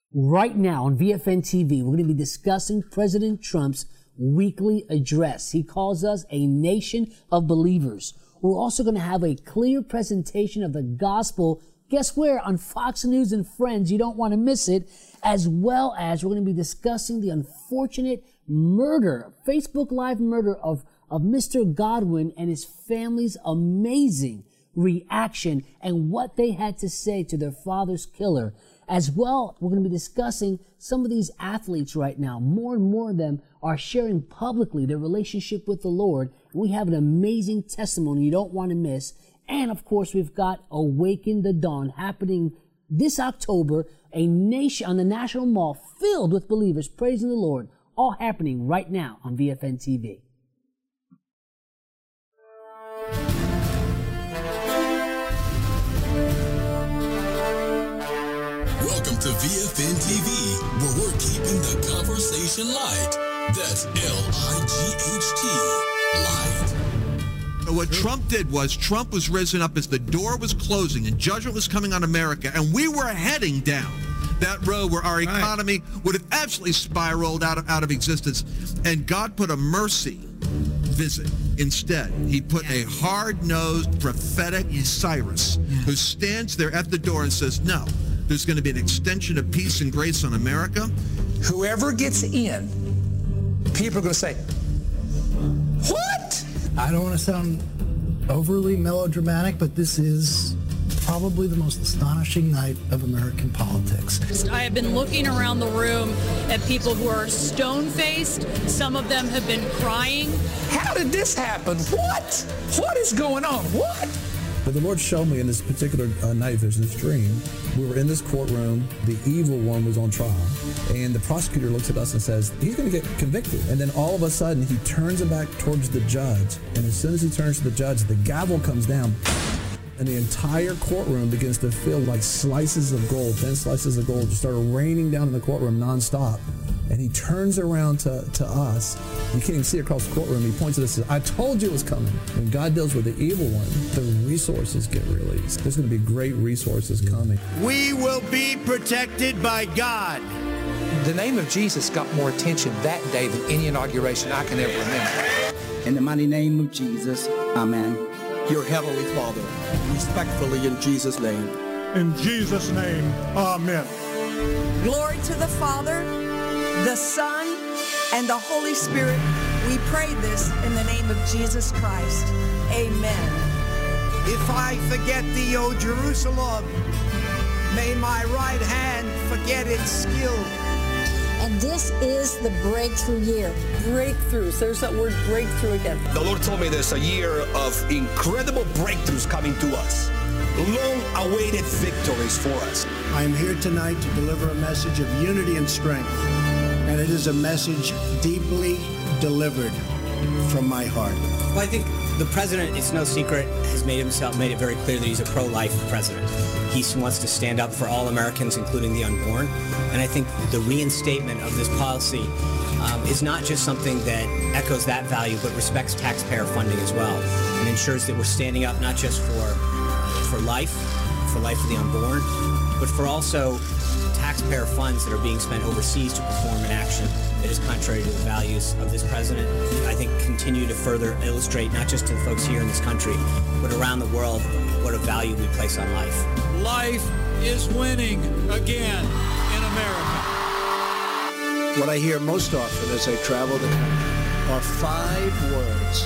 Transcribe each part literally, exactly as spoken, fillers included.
Right now on V F N T V, we're going to be discussing President Trump's weekly address. He calls us a nation of believers. We're also going to have a clear presentation of the gospel. Guess where? On Fox News and Friends. You don't want to miss it. As well as we're going to be discussing the unfortunate murder, Facebook Live murder of, of Mister Godwin and his family's amazing reaction and what they had to say to their father's killer. As well, we're going to be discussing some of these athletes right now. More and more of them are sharing publicly their relationship with the Lord. We have an amazing testimony you don't want to miss. And of course, we've got Awaken the Dawn happening this October, a nation on the National Mall filled with believers praising the Lord, all happening right now on V F N T V. Welcome to V F N T V, where we're keeping the conversation light. That's L I G H T, light. What Trump did was Trump was risen up as the door was closing and judgment was coming on America, and we were heading down that road where our economy right. would have absolutely spiraled out of, out of existence. And God put a mercy visit instead. He put yeah. a hard-nosed, prophetic yeah. Cyrus yeah. who stands there at the door and says, no, there's going to be an extension of peace and grace on America. Whoever gets in, people are going to say, what? I don't want to sound overly melodramatic, but this is probably the most astonishing night of American politics. I have been looking around the room at people who are stone-faced. Some of them have been crying. How did this happen? What? What is going on? What? But the Lord showed me in this particular uh, night vision, this dream, we were in this courtroom, the evil one was on trial, and the prosecutor looks at us and says, he's going to get convicted. And then all of a sudden, he turns it back towards the judge, and as soon as he turns to the judge, the gavel comes down, and the entire courtroom begins to feel like slices of gold, thin slices of gold, just started raining down in the courtroom nonstop. And he turns around to, to us. You can't even see across the courtroom. He points at us and says, I told you it was coming. When God deals with the evil one, the resources get released. There's going to be great resources coming. We will be protected by God. The name of Jesus got more attention that day than any inauguration I can ever remember. In the mighty name of Jesus, amen. Your Heavenly Father, respectfully in Jesus' name. In Jesus' name, amen. Glory to the Father, the Son, and the Holy Spirit. We pray this in the name of Jesus Christ. Amen. If I forget thee, O Jerusalem, may my right hand forget its skill. And this is the breakthrough year. Breakthroughs. There's that word breakthrough again. The Lord told me there's a year of incredible breakthroughs coming to us. Long-awaited victories for us. I am here tonight to deliver a message of unity and strength. And it is a message deeply delivered from my heart. Well, I think the president, it's no secret, has made himself made it very clear that he's a pro-life president. He wants to stand up for all Americans, including the unborn. And I think the reinstatement of this policy um, is not just something that echoes that value, but respects taxpayer funding as well, and ensures that we're standing up not just for for life, for life of the unborn, but for also taxpayer funds that are being spent overseas to perform an action that is contrary to the values of this president. I think continue to further illustrate, not just to the folks here in this country, but around the world, what a value we place on life. Life is winning again in America. What I hear most often as I travel the country are five words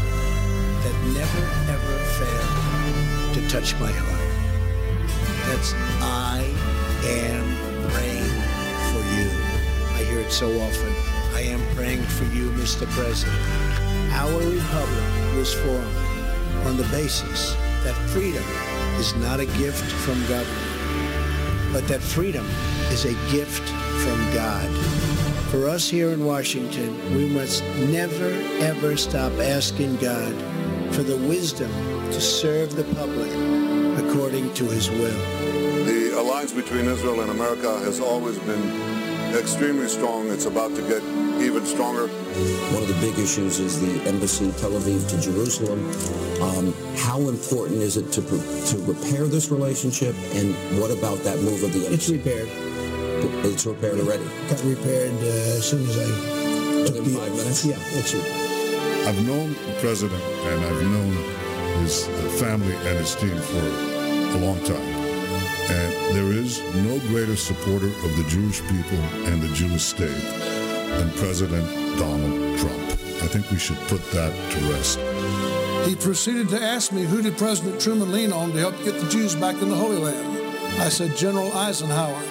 that never, ever fail to touch my heart. That's I am praying for you. I hear it so often. I am praying for you, Mister President. Our republic was formed on the basis that freedom is not a gift from government, but that freedom is a gift from God. For us here in Washington, we must never, ever stop asking God for the wisdom to serve the public according to his will. The alliance between Israel and America has always been extremely strong. It's about to get even stronger. One of the big issues is the embassy in Tel Aviv to Jerusalem. Um, how important is it to to repair this relationship, and what about that move of the embassy? It's repaired. It's repaired already. Got repaired uh, as soon as I took Within the five minutes? Yeah, that's it. I've known the president and I've known his family and his team for a long time. And there is no greater supporter of the Jewish people and the Jewish state than President Donald Trump. I think we should put that to rest. He proceeded to ask me, who did President Truman lean on to help get the Jews back in the Holy Land? I said, General Eisenhower.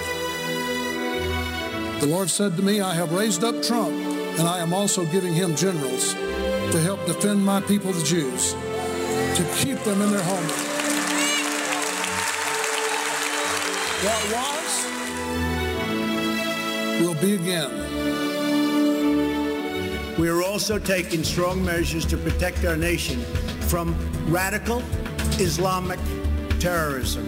The Lord said to me, I have raised up Trump, and I am also giving him generals to help defend my people, the Jews, to keep them in their homeland. What was will be again. We are also taking strong measures to protect our nation from radical Islamic terrorism.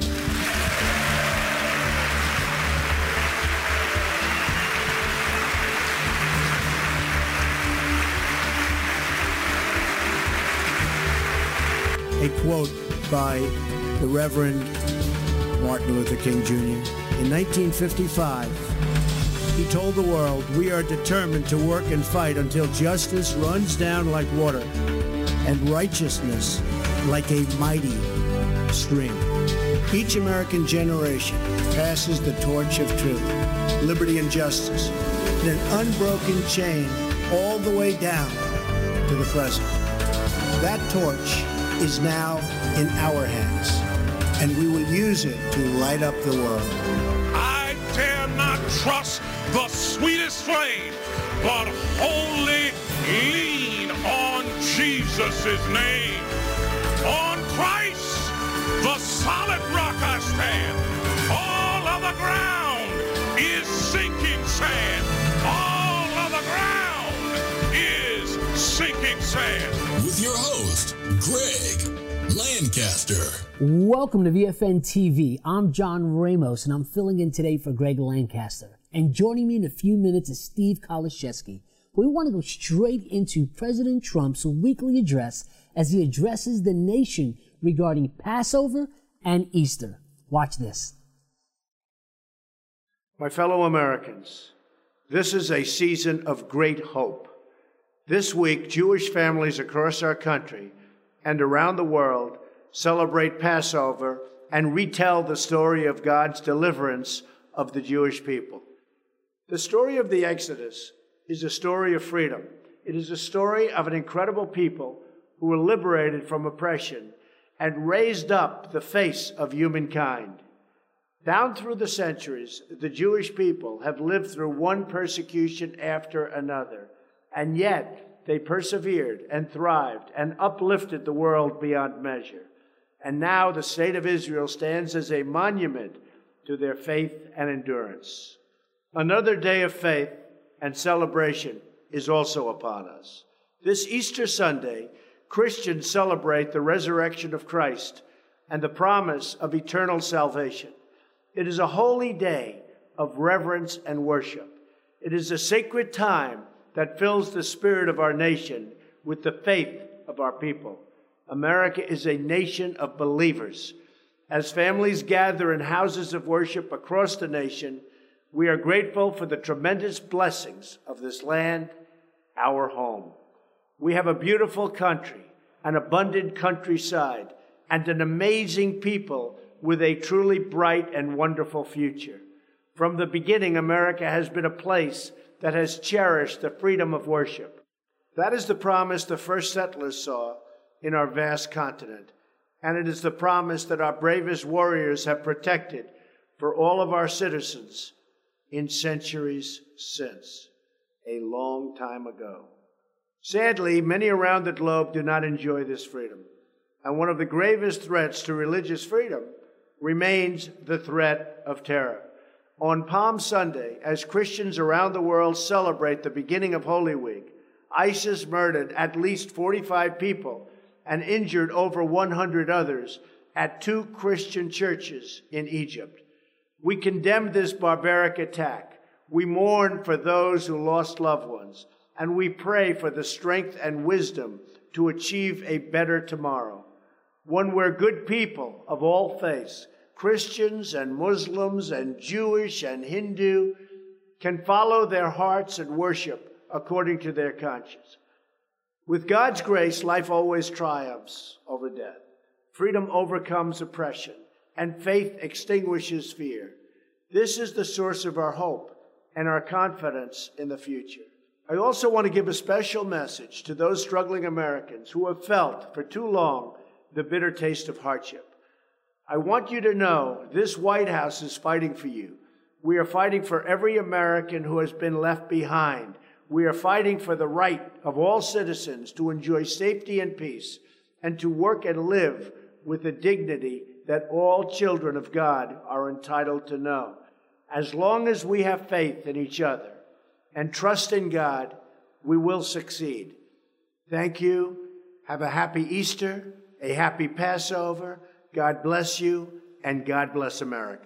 A quote by the Reverend Martin Luther King Junior In nineteen fifty-five, he told the world, we are determined to work and fight until justice runs down like water and righteousness like a mighty stream. Each American generation passes the torch of truth, liberty, and justice in an unbroken chain all the way down to the present. That torch is now in our hands, and we will use it to light up the world. I dare not trust the sweetest flame, but wholly lean on Jesus' name. On Christ, the solid rock I stand. All of the ground is sinking sand. All of the ground is sinking sand. With your host, Greg Lancaster. Welcome to V F N T V. I'm John Ramos, and I'm filling in today for Greg Lancaster. And joining me in a few minutes is Steve Kaliszewski. We want to go straight into President Trump's weekly address as he addresses the nation regarding Passover and Easter. Watch this. My fellow Americans, this is a season of great hope. This week, Jewish families across our country and around the world celebrate Passover and retell the story of God's deliverance of the Jewish people. The story of the Exodus is a story of freedom. It is a story of an incredible people who were liberated from oppression and raised up the face of humankind. Down through the centuries, the Jewish people have lived through one persecution after another, and yet they persevered and thrived and uplifted the world beyond measure. And now the state of Israel stands as a monument to their faith and endurance. Another day of faith and celebration is also upon us. This Easter Sunday, Christians celebrate the resurrection of Christ and the promise of eternal salvation. It is a holy day of reverence and worship. It is a sacred time that fills the spirit of our nation with the faith of our people. America is a nation of believers. As families gather in houses of worship across the nation, we are grateful for the tremendous blessings of this land, our home. We have a beautiful country, an abundant countryside, and an amazing people with a truly bright and wonderful future. From the beginning, America has been a place that has cherished the freedom of worship. That is the promise the first settlers saw in our vast continent, and it is the promise that our bravest warriors have protected for all of our citizens in centuries since, a long time ago. Sadly, many around the globe do not enjoy this freedom, and one of the gravest threats to religious freedom remains the threat of terror. On Palm Sunday, as Christians around the world celebrate the beginning of Holy Week, ISIS murdered at least forty-five people and injured over one hundred others at two Christian churches in Egypt. We condemn this barbaric attack. We mourn for those who lost loved ones, and we pray for the strength and wisdom to achieve a better tomorrow, one where good people of all faiths, Christians and Muslims and Jewish and Hindu can follow their hearts and worship according to their conscience. With God's grace, life always triumphs over death. Freedom overcomes oppression, and faith extinguishes fear. This is the source of our hope and our confidence in the future. I also want to give a special message to those struggling Americans who have felt for too long the bitter taste of hardship. I want you to know this White House is fighting for you. We are fighting for every American who has been left behind. We are fighting for the right of all citizens to enjoy safety and peace and to work and live with the dignity that all children of God are entitled to know. As long as we have faith in each other and trust in God, we will succeed. Thank you. Have a happy Easter, a happy Passover. God bless you, and God bless America.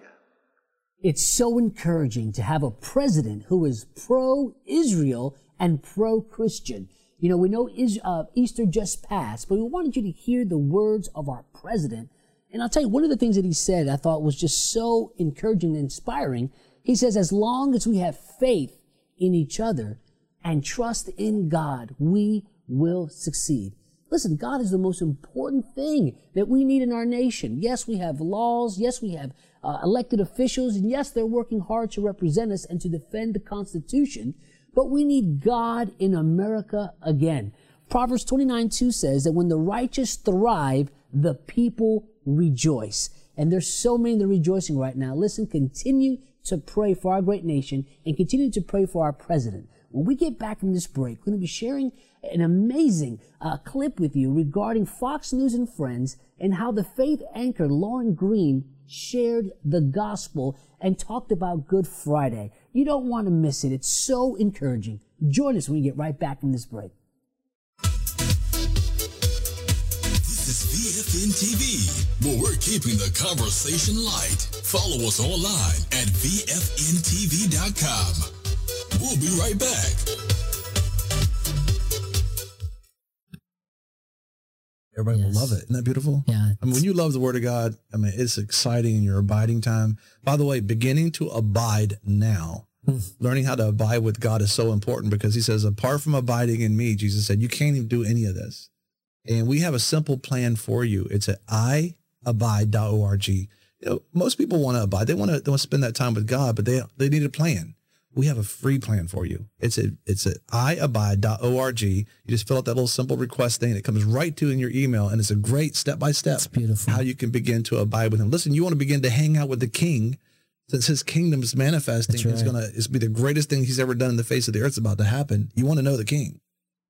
It's so encouraging to have a president who is pro-Israel and pro-Christian. You know, we know is, uh, Easter just passed, but we wanted you to hear the words of our president. And I'll tell you, one of the things that he said I thought was just so encouraging and inspiring. He says, as long as we have faith in each other and trust in God, we will succeed. Listen, God is the most important thing that we need in our nation. Yes, we have laws. Yes, we have uh, elected officials. And yes, they're working hard to represent us and to defend the Constitution. But we need God in America again. Proverbs twenty-nine two says that when the righteous thrive, the people rejoice. And there's so many that are rejoicing right now. Listen, continue to pray for our great nation and continue to pray for our president. When we get back from this break, we're going to be sharing an amazing uh, clip with you regarding Fox News and Friends and how the faith anchor Lauren Green shared the gospel and talked about Good Friday. You don't want to miss it. It's so encouraging. Join us when we get right back from this break. This is V F N T V, where we're keeping the conversation light. Follow us online at V F N T V dot com. We'll be right back. Everybody yes. will love it. Isn't that beautiful? Yeah. I mean, when you love the Word of God, I mean, it's exciting in your abiding time. By the way, beginning to abide now. Learning how to abide with God is so important because he says, apart from abiding in me, Jesus said, you can't even do any of this. And we have a simple plan for you. It's at i abide dot org. You know, most people want to abide. They want to, they want to spend that time with God, but they they need a plan. We have a free plan for you. It's at it's at i abide dot org. You just fill out that little simple request thing. It comes right to in your email, and it's a great step-by-step beautiful. how you can begin to abide with him. Listen, you want to begin to hang out with the King. Since his kingdom is manifesting, right. it's going to it's be the greatest thing he's ever done in the face of the earth. It's about to happen. You want to know the King.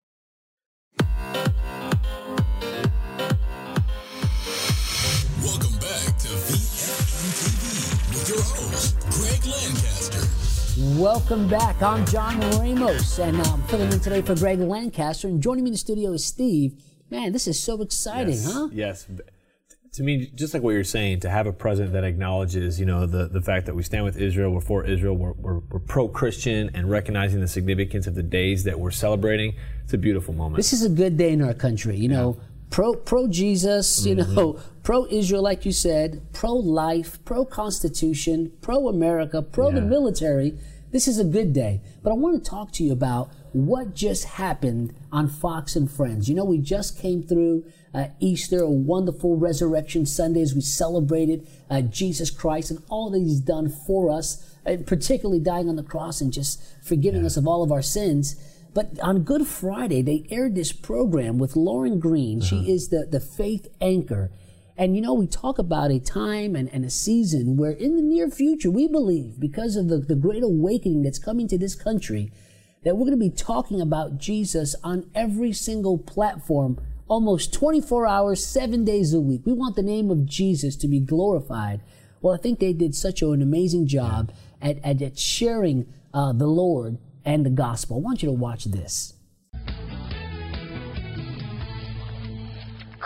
Welcome back to V F N T V with your host, Greg Lancaster. Welcome back. I'm John Ramos, and I'm filling in today for Greg Lancaster. And joining me in the studio is Steve. Man, this is so exciting, yes, huh? Yes. To me, just like what you're saying, to have a president that acknowledges, you know, the, the fact that we stand with Israel, we're for Israel, we're, we're, we're pro-Christian, and recognizing the significance of the days that we're celebrating, it's a beautiful moment. This is a good day in our country, you know. Yeah. Pro pro Jesus, you mm-hmm. know, pro Israel, like you said, pro life, pro Constitution, pro America, pro yeah. the military. This is a good day. But I want to talk to you about what just happened on Fox and Friends. You know, we just came through uh, Easter, a wonderful Resurrection Sunday as we celebrated uh, Jesus Christ and all that he's done for us, uh, particularly dying on the cross and just forgiving yeah. us of all of our sins. But on Good Friday, they aired this program with Lauren Green. Uh-huh. She is the, the faith anchor. And, you know, we talk about a time and, and a season where in the near future, we believe, because of the, the great awakening that's coming to this country, that we're going to be talking about Jesus on every single platform, almost twenty-four hours, seven days a week. We want the name of Jesus to be glorified. Well, I think they did such an amazing job yeah. at, at, at sharing uh, the Lord and the gospel. I want you to watch this.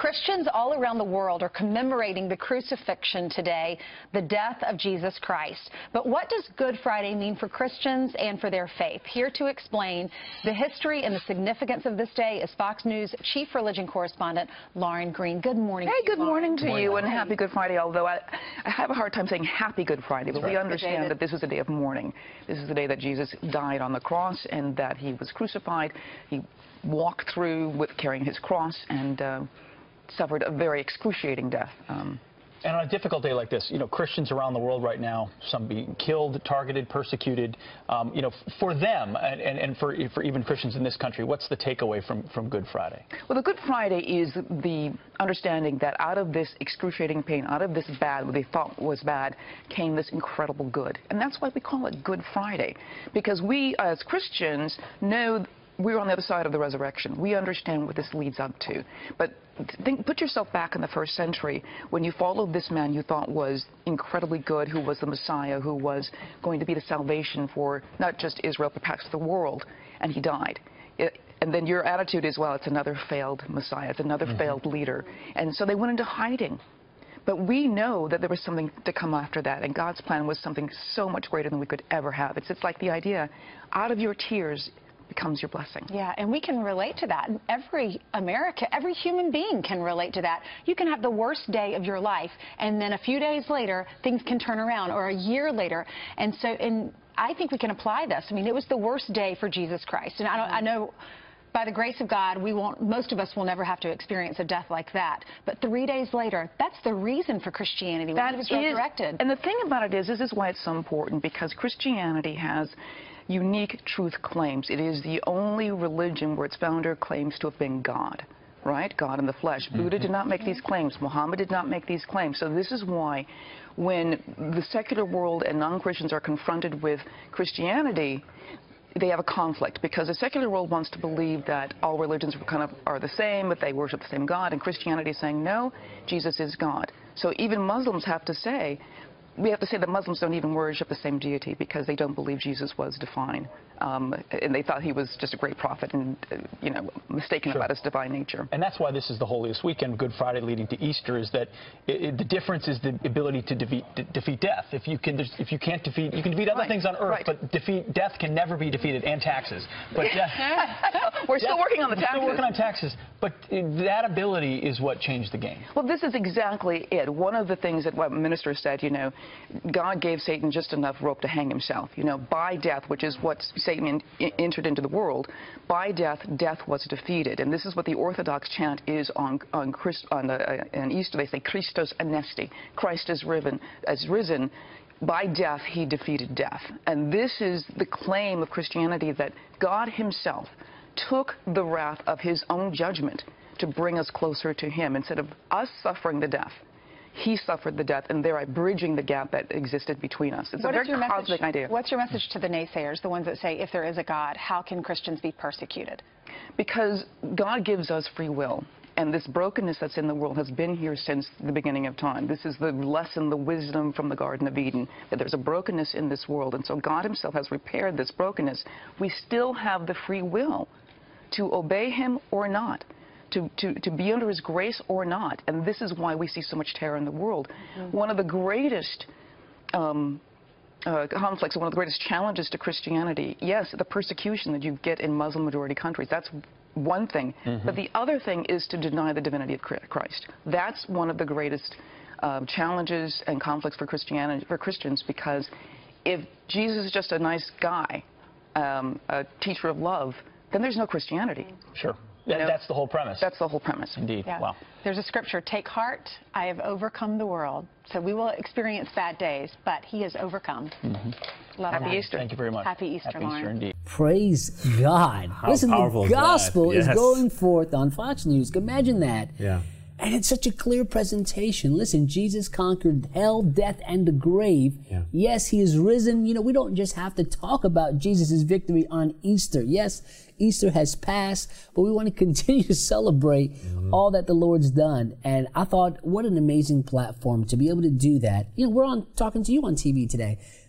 Christians all around the world are commemorating the crucifixion today, the death of Jesus Christ. But what does Good Friday mean for Christians and for their faith? Here to explain the history and the significance of this day is Fox News Chief Religion Correspondent Lauren Green. Good morning. Hey, good morning to morning. you, and happy Good Friday, although I, I have a hard time saying happy Good Friday, but That's we right. understand that this is a day of mourning. This is the day that Jesus died on the cross and that he was crucified. He walked through with carrying his cross and uh, suffered a very excruciating death. Um, And on a difficult day like this, you know, Christians around the world right now, some being killed, targeted, persecuted, um, you know, for them and, and, and for, for even Christians in this country, what's the takeaway from, from Good Friday? Well, the Good Friday is the understanding that out of this excruciating pain, out of this bad, what they thought was bad, came this incredible good. And that's why we call it Good Friday, because we as Christians know we're on the other side of the resurrection. We understand what this leads up to. But think, put yourself back in the first century when you followed this man you thought was incredibly good, who was the Messiah, who was going to be the salvation for not just Israel, but perhaps the world, and he died. It, and then your attitude is, well, it's another failed Messiah, it's another mm-hmm. failed leader. And so they went into hiding. But we know that there was something to come after that, and God's plan was something so much greater than we could ever have. It's, it's like the idea, out of your tears becomes your blessing. Yeah, and we can relate to that. Every America, every human being can relate to that. You can have the worst day of your life, and then a few days later, things can turn around, or a year later. And so, and I think we can apply this. I mean, it was the worst day for Jesus Christ. And I, don't, I know, by the grace of God, we won't, most of us will never have to experience a death like that. But three days later, that's the reason for Christianity. When he was resurrected. And the thing about it is, this is why it's so important, because Christianity has unique truth claims. It is the only religion where its founder claims to have been God, right? God in the flesh. Mm-hmm. Buddha did not make these claims. Muhammad did not make these claims. So this is why when the secular world and non-Christians are confronted with Christianity, they have a conflict, because the secular world wants to believe that all religions kind of are the same, that they worship the same God, and Christianity is saying, no, Jesus is God. So even Muslims have to say, we have to say that Muslims don't even worship the same deity because they don't believe Jesus was divine. Um, and they thought he was just a great prophet and, uh, you know, mistaken sure. about his divine nature. And that's why this is the holiest weekend, Good Friday leading to Easter, is that it, it, the difference is the ability to defeat, de defeat death. If you, can, if you can't defeat, you can defeat other right. things on earth, right. but defeat death can never be defeated, and taxes. But death, We're still death, working on the taxes. We're still working on taxes, but that ability is what changed the game. Well, this is exactly it. One of the things that what minister said, you know, God gave Satan just enough rope to hang himself. You know, by death, which is what Satan in, in, entered into the world, by death, death was defeated. And this is what the Orthodox chant is on on, Christ, on, uh, on Easter. They say, Christos anesti, Christ is risen, as risen. By death, he defeated death. And this is the claim of Christianity, that God himself took the wrath of his own judgment to bring us closer to him. Instead of us suffering the death, he suffered the death, and thereby bridging the gap that existed between us. It's what a very cosmic message, idea. What's your message to the naysayers, the ones that say, if there is a God, how can Christians be persecuted? Because God gives us free will. And this brokenness that's in the world has been here since the beginning of time. This is the lesson, the wisdom from the Garden of Eden, that there's a brokenness in this world. And so God himself has repaired this brokenness. We still have the free will to obey him or not. To, to, to be under his grace or not. And this is why we see so much terror in the world. Mm-hmm. One of the greatest um, uh, conflicts, one of the greatest challenges to Christianity, yes, the persecution that you get in Muslim-majority countries, that's one thing. Mm-hmm. But the other thing is to deny the divinity of Christ. That's one of the greatest uh, challenges and conflicts for Christianity, for Christians, because if Jesus is just a nice guy, um, a teacher of love, then there's no Christianity. Sure. That, you know, that's the whole premise. That's the whole premise. Indeed. Yeah. Wow. There's a scripture, take heart, I have overcome the world. So we will experience bad days, but he has overcome. Mm-hmm. Love Happy that. Easter. Thank you very much. Happy Easter, Happy Lauren. Easter indeed. Praise God. How Listen, powerful the is that? gospel Yes. is going forth on Fox News. Imagine that. Yeah. And it's such a clear presentation. Listen, Jesus conquered hell, death, and the grave. Yeah. Yes, he is risen. You know, we don't just have to talk about Jesus' victory on Easter. Yes, Easter has passed, but we want to continue to celebrate mm-hmm. all that the Lord's done. And I thought, what an amazing platform to be able to do that. You know, we're on talking to you on T V today.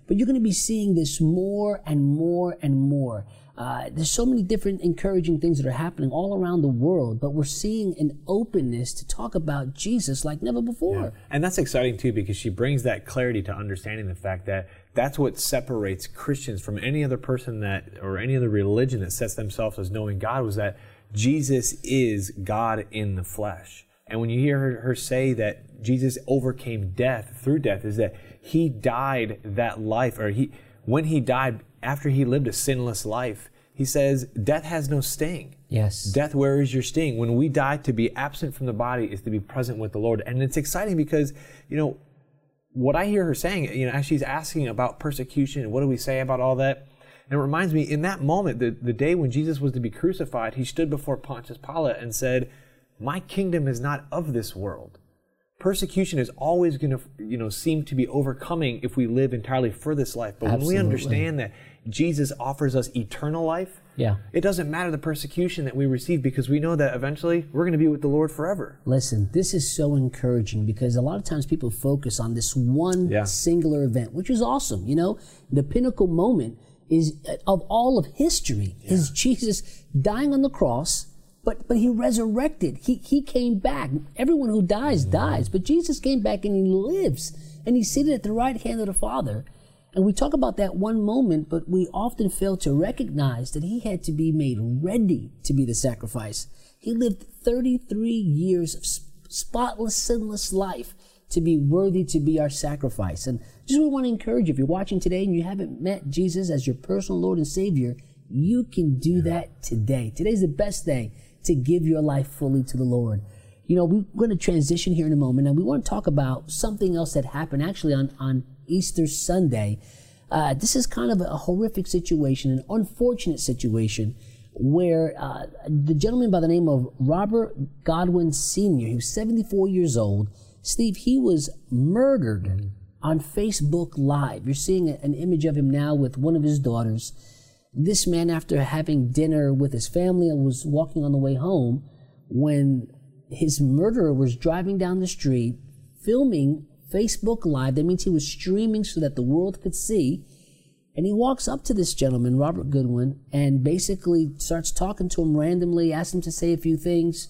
But you're going to be seeing this more and more and more. Uh, there's so many different encouraging things that are happening all around the world, but we're seeing an openness to talk about Jesus like never before. Yeah. And that's exciting too, because she brings that clarity to understanding the fact that that's what separates Christians from any other person that, or any other religion that sets themselves as knowing God, was that Jesus is God in the flesh. And when you hear her, her say that Jesus overcame death through death, is that he died that life, or he, when he died, after he lived a sinless life, he says, death has no sting. Yes. Death, where is your sting? When we die, to be absent from the body is to be present with the Lord. And it's exciting because, you know, what I hear her saying, you know, as she's asking about persecution, and what do we say about all that? And it reminds me, in that moment, the, the day when Jesus was to be crucified, he stood before Pontius Pilate and said, my kingdom is not of this world. Persecution is always going to, you know, seem to be overcoming if we live entirely for this life. But Absolutely. when we understand that Jesus offers us eternal life, yeah, it doesn't matter the persecution that we receive, because we know that eventually we're going to be with the Lord forever. Listen, this is so encouraging, because a lot of times people focus on this one yeah. singular event, which is awesome. You know, the pinnacle moment is of all of history yeah. is Jesus dying on the cross. But but he resurrected. He he came back. Everyone who dies, dies. But Jesus came back and he lives. And he's seated at the right hand of the Father. And we talk about that one moment, but we often fail to recognize that he had to be made ready to be the sacrifice. He lived thirty-three years of spotless, sinless life to be worthy to be our sacrifice. And just we want to encourage you, if you're watching today and you haven't met Jesus as your personal Lord and Savior, you can do that today. Today's the best day to give your life fully to the Lord. You know, we're going to transition here in a moment, and we want to talk about something else that happened actually on, on Easter Sunday. Uh, this is kind of a horrific situation, an unfortunate situation, where uh, the gentleman by the name of Robert Godwin Senior, who's seventy-four years old, Steve, he was murdered on Facebook Live. You're seeing an image of him now with one of his daughters. This man, after having dinner with his family, was walking on the way home when his murderer was driving down the street, filming Facebook Live. That means he was streaming so that the world could see. And he walks up to this gentleman, Robert Goodwin, and basically starts talking to him randomly, asks him to say a few things,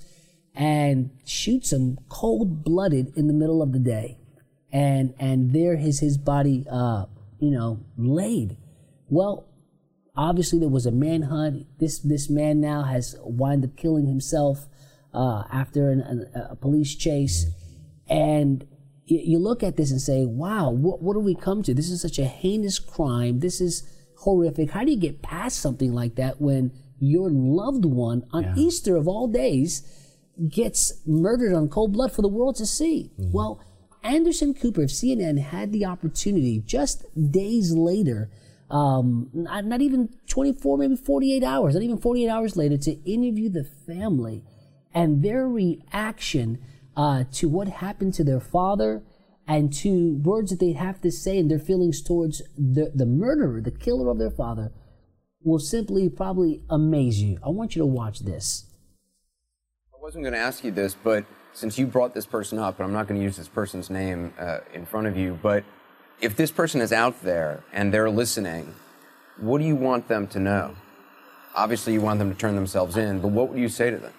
and shoots him cold-blooded in the middle of the day. And and there is his body, uh, you know, laid. Well, obviously, there was a manhunt. This this man now has wound up killing himself uh, after an, an, a police chase. And you, you look at this and say, wow, what, what do we come to? This is such a heinous crime. This is horrific. How do you get past something like that when your loved one on yeah. Easter of all days gets murdered on cold blood for the world to see? Mm-hmm. Well, Anderson Cooper of C N N had the opportunity just days later, Um, not, not even twenty-four, maybe forty-eight hours, not even forty-eight hours later, to interview the family and their reaction uh, to what happened to their father and to words that they have to say and their feelings towards the, the murderer, the killer of their father, will simply probably amaze you. I want you to watch this. I wasn't going to ask you this, but since you brought this person up, and I'm not going to use this person's name uh, in front of you, but if this person is out there and they're listening, what do you want them to know? Obviously, you want them to turn themselves in, but what would you say to them?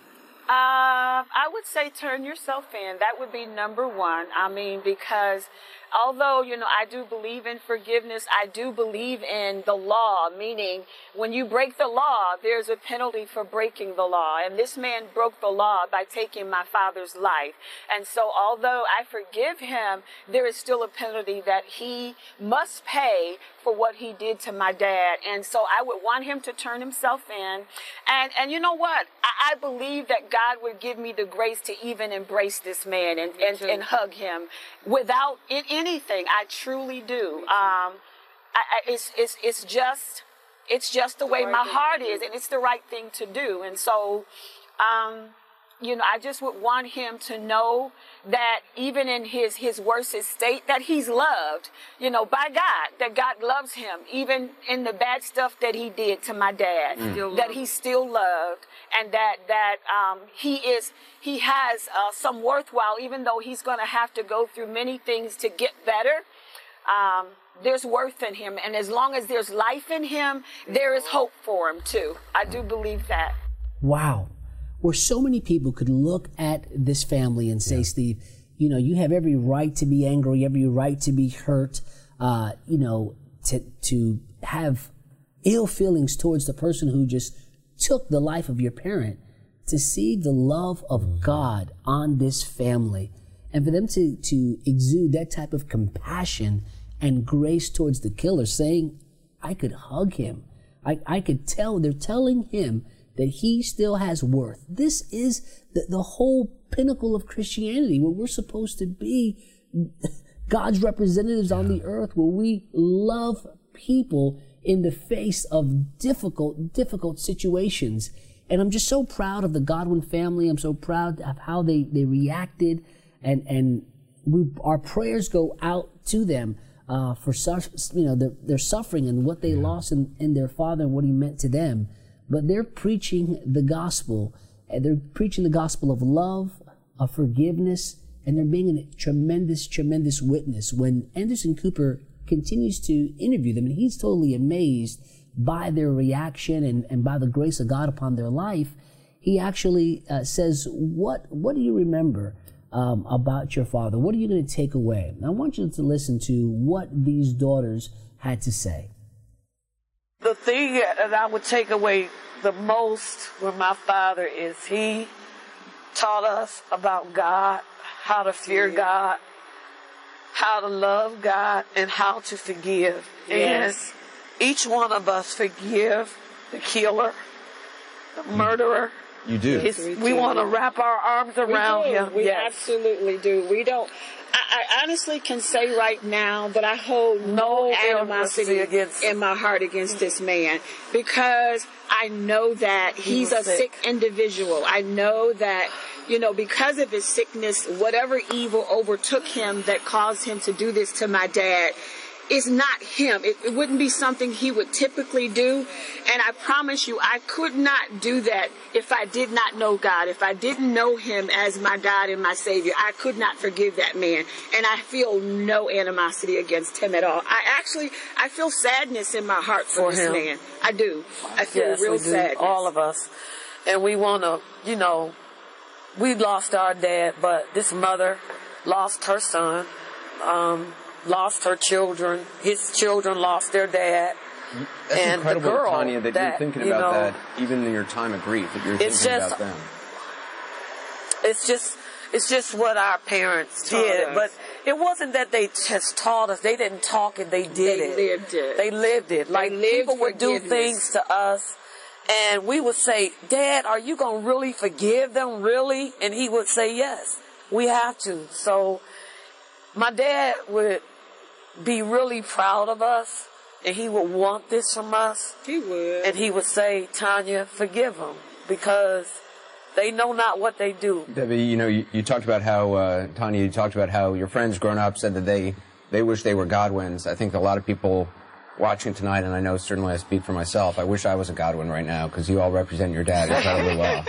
Uh, I would say turn yourself in. That would be number one. I mean, because although, you know, I do believe in forgiveness, I do believe in the law, meaning when you break the law, there's a penalty for breaking the law. And this man broke the law by taking my father's life. And so although I forgive him, there is still a penalty that he must pay for what he did to my dad. And so I would want him to turn himself in. And, and you know what? I, I believe that God would give me the grace to even embrace this man and, and, and hug him without in anything. I truly do. Um, I, I, it's, it's, it's just, it's just the way my heart is, and it's the right thing to do. And so, um, you know, I just would want him to know that even in his, his worstest state, that he's loved, you know, by God, that God loves him, even in the bad stuff that he did to my dad, mm. that he's still loved, and that, that um, he is, he has uh, some worthwhile, even though he's going to have to go through many things to get better. um, there's worth in him. And as long as there's life in him, there is hope for him too. I do believe that. Wow. Where so many people could look at this family and say, yeah. Steve, you know, you have every right to be angry, every right to be hurt, uh, you know, to, to have ill feelings towards the person who just took the life of your parent, to see the love of mm-hmm. God on this family, and for them to, to exude that type of compassion and grace towards the killer, saying, I could hug him. I, I could tell, they're telling him that he still has worth. This is the, the whole pinnacle of Christianity, where we're supposed to be God's representatives yeah. on the earth, where we love people in the face of difficult, difficult situations. And I'm just so proud of the Godwin family. I'm so proud of how they, they reacted. And, and we, our prayers go out to them uh, for such, you know, their, their suffering and what they yeah. lost in, in their father and what he meant to them. But they're preaching the gospel, and they're preaching the gospel of love, of forgiveness, and they're being a tremendous, tremendous witness. When Anderson Cooper continues to interview them, and he's totally amazed by their reaction and, and by the grace of God upon their life, he actually uh, says, what, what do you remember um, about your father? What are you going to take away? And I want you to listen to what these daughters had to say. The thing that I would take away the most with my father is he taught us about God, how to fear yeah. God, how to love God, and how to forgive. Yes. And each one of us forgive the killer, the murderer. You do. It's, we want to wrap our arms around we do. him. We yes. absolutely do. We don't. I, I honestly can say right now that I hold no, no animosity against in my heart against this man, because I know that he he's a sick. sick individual. I know that, you know, because of his sickness, whatever evil overtook him that caused him to do this to my dad, is not him. It, it wouldn't be something he would typically do. And I promise you, I could not do that if I did not know God. If I didn't know him as my God and my Savior, I could not forgive that man. And I feel no animosity against him at all. I actually, I feel sadness in my heart for, for this him. man. I do. I feel yes, real we do. sadness. All of us. And we want to, you know, we lost our dad, but this mother lost her son. Um, lost her children. His children lost their dad. That's and incredible, the girl Tanya, that, that you're thinking you about know, that even in your time of grief, that you're thinking just, about them. It's just, it's just what our parents did. Us. But it wasn't that they just taught us. They didn't talk it. They did they it. They lived it. They lived it. Like they lived people would do things to us, and we would say, Dad, are you going to really forgive them? Really? And he would say, yes, we have to. So my dad would be really proud of us, and he would want this from us. He would. And he would say, Tanya, forgive them, because they know not what they do. Debbie, you know, you, you talked about how, uh, Tanya, you talked about how your friends growing up said that they, they wish they were Godwins. I think a lot of people watching tonight, and I know certainly I speak for myself, I wish I was a Godwin right now, because you all represent your dad incredibly well.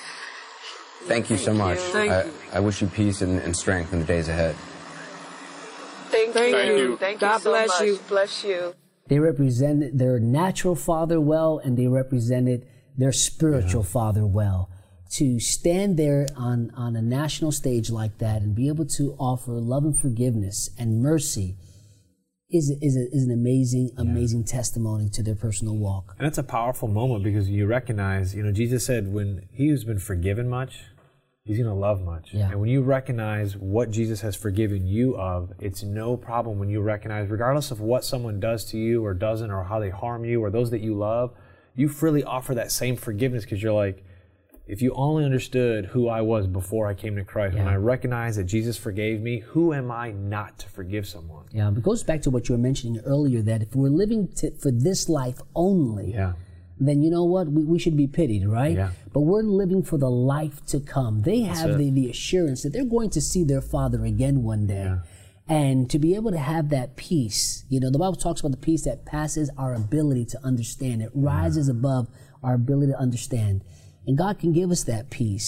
Thank you so much. Thank I, you. I wish you peace and, and strength in the days ahead. Thank, Thank you. you. Thank God you so bless much. you. Bless you. They represented their natural father well, and they represented their spiritual yeah. father well. To stand there on, on a national stage like that and be able to offer love and forgiveness and mercy is, is, a, is an amazing, yeah. amazing testimony to their personal walk. And it's a powerful moment, because you recognize, you know, Jesus said when he who's been forgiven much, he's going to love much. Yeah. And when you recognize what Jesus has forgiven you of, it's no problem when you recognize, regardless of what someone does to you or doesn't, or how they harm you or those that you love, you freely offer that same forgiveness, because you're like, if you only understood who I was before I came to Christ, yeah. when I recognize that Jesus forgave me, who am I not to forgive someone? Yeah, it goes back to what you were mentioning earlier, that if we're living to, for this life only, yeah. then you know what? We, we should be pitied, right? Yeah. But we're living for the life to come. They have the, the assurance that they're going to see their Father again one day. Yeah. And to be able to have that peace, you know, the Bible talks about the peace that passes our ability to understand. It rises yeah. above our ability to understand. And God can give us that peace.